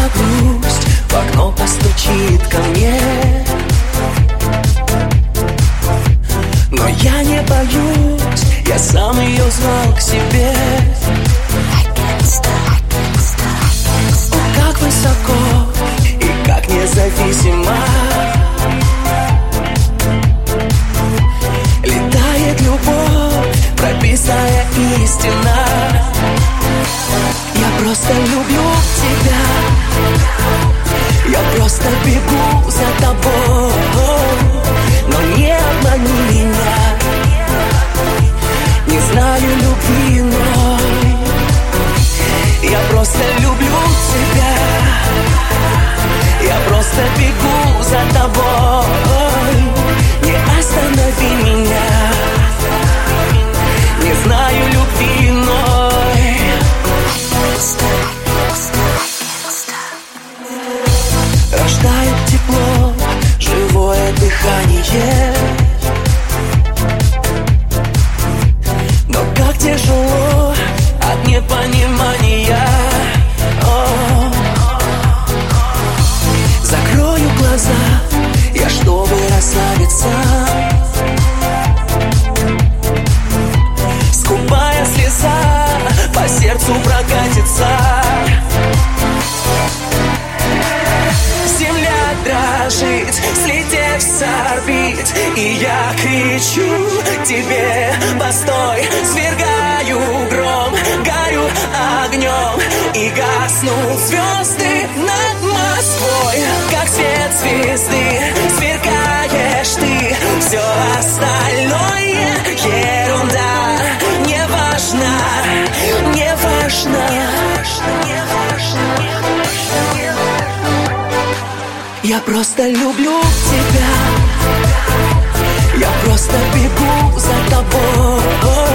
грусть в окно постучит ко мне, но я не боюсь, я сам ее звал к себе. О, как высоко и как независимо летает любовь, прописная истина. Я просто люблю тебя, я просто бегу за тобой, но не обмани меня, не знаю любви иной. Я просто люблю тебя, я просто бегу за тобой, не останови меня, не знаю любви иной. Рождает тепло, живое дыхание, но как тяжело от непонимания. Закрою глаза я, чтобы расслабиться, скупая слеза по сердцу прокатится. Земля дрожит, слетев с орбит, и я кричу тебе: постой! Свергаю гром, горю огнем, и гаснут звезды над Москвой. Как свет звезды сверкаешь ты, все остальное ерунда. Не важно, не важно, не важно. Я просто люблю тебя, я просто бегу за тобой.